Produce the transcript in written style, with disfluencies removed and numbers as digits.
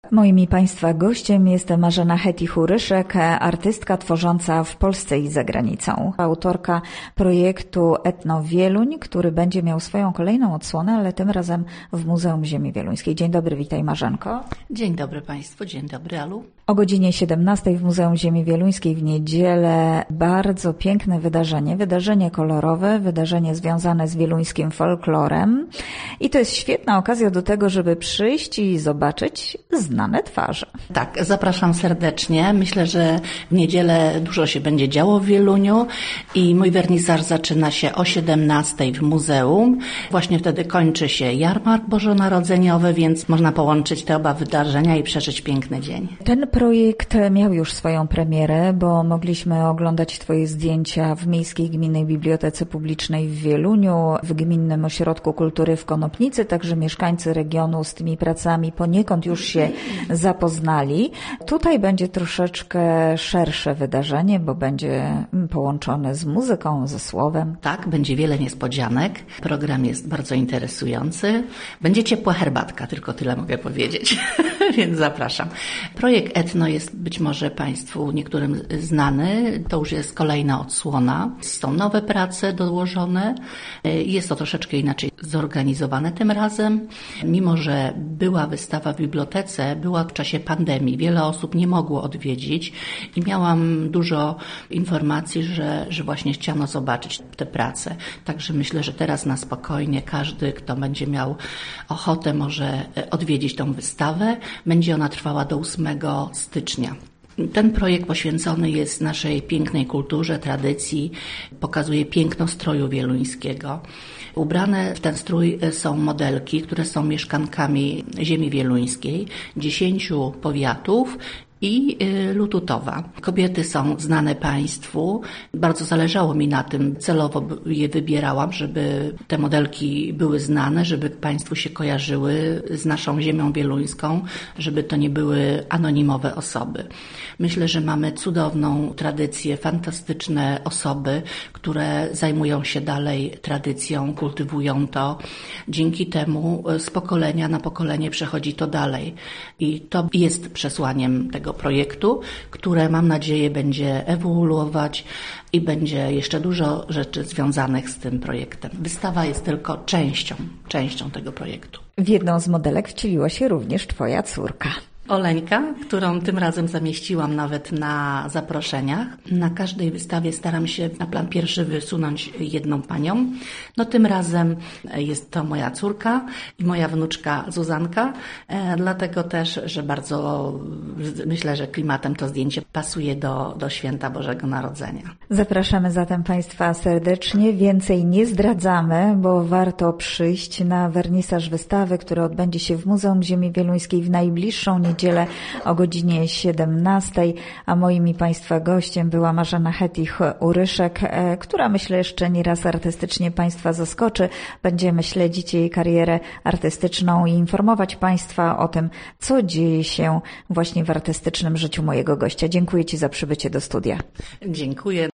Moim i Państwa gościem jest Marzena Hettich-Uryszek, artystka tworząca w Polsce i za granicą. Autorka projektu Etno Wieluń, który będzie miał swoją kolejną odsłonę, ale tym razem w Muzeum Ziemi Wieluńskiej. Dzień dobry, witaj Marzenko. Dzień dobry Państwu, dzień dobry Alu. O godzinie 17 w Muzeum Ziemi Wieluńskiej w niedzielę bardzo piękne wydarzenie kolorowe, wydarzenie związane z wieluńskim folklorem. I to jest świetna okazja do tego, żeby przyjść i zobaczyć znane twarze. Tak, zapraszam serdecznie. Myślę, że w niedzielę dużo się będzie działo w Wieluniu i mój wernisaż zaczyna się o 17 w muzeum. Właśnie wtedy kończy się jarmark bożonarodzeniowy, więc można połączyć te oba wydarzenia i przeżyć piękny dzień. Ten projekt miał już swoją premierę, bo mogliśmy oglądać Twoje zdjęcia w Miejskiej Gminnej Bibliotece Publicznej w Wieluniu, w Gminnym Ośrodku Kultury w Konopnicy, także mieszkańcy regionu z tymi pracami poniekąd już się zapoznali. Tutaj będzie troszeczkę szersze wydarzenie, bo będzie połączone z muzyką, ze słowem. Tak, będzie wiele niespodzianek. Program jest bardzo interesujący. Będzie ciepła herbatka, tylko tyle mogę powiedzieć, więc zapraszam. Projekt Etno jest być może Państwu niektórym znany. To już jest kolejna odsłona. Są nowe prace dołożone. Jest to troszeczkę inaczej zorganizowane tym razem. Mimo że była wystawa w bibliotece, była w czasie pandemii. Wiele osób nie mogło odwiedzić i miałam dużo informacji, że właśnie chciano zobaczyć te prace. Także myślę, że teraz na spokojnie każdy, kto będzie miał ochotę, może odwiedzić tą wystawę. Będzie ona trwała do 8 stycznia. Ten projekt poświęcony jest naszej pięknej kulturze, tradycji, pokazuje piękno stroju wieluńskiego. Ubrane w ten strój są modelki, które są mieszkankami ziemi wieluńskiej, 10 powiatów i Lututowa. Kobiety są znane Państwu. Bardzo zależało mi na tym, celowo je wybierałam, żeby te modelki były znane, żeby Państwu się kojarzyły z naszą ziemią wieluńską, żeby to nie były anonimowe osoby. Myślę, że mamy cudowną tradycję, fantastyczne osoby, które zajmują się dalej tradycją, kultywują to. Dzięki temu z pokolenia na pokolenie przechodzi to dalej. I to jest przesłaniem tego projektu, które mam nadzieję będzie ewoluować i będzie jeszcze dużo rzeczy związanych z tym projektem. Wystawa jest tylko częścią tego projektu. W jedną z modelek wcieliła się również Twoja córka. Oleńka, którą tym razem zamieściłam nawet na zaproszeniach. Na każdej wystawie staram się na plan pierwszy wysunąć jedną panią. No tym razem jest to moja córka i moja wnuczka Zuzanka, dlatego też, że bardzo myślę, że klimatem to zdjęcie pasuje do Święta Bożego Narodzenia. Zapraszamy zatem Państwa serdecznie. Więcej nie zdradzamy, bo warto przyjść na wernisaż wystawy, który odbędzie się w Muzeum Ziemi Wieluńskiej w najbliższą niedzielę o godzinie 17, a moim i Państwa gościem była Marzena Hettich-Uryszek, która myślę jeszcze nieraz artystycznie Państwa zaskoczy. Będziemy śledzić jej karierę artystyczną i informować Państwa o tym, co dzieje się właśnie w artystycznym życiu mojego gościa. Dziękuję Ci za przybycie do studia. Dziękuję.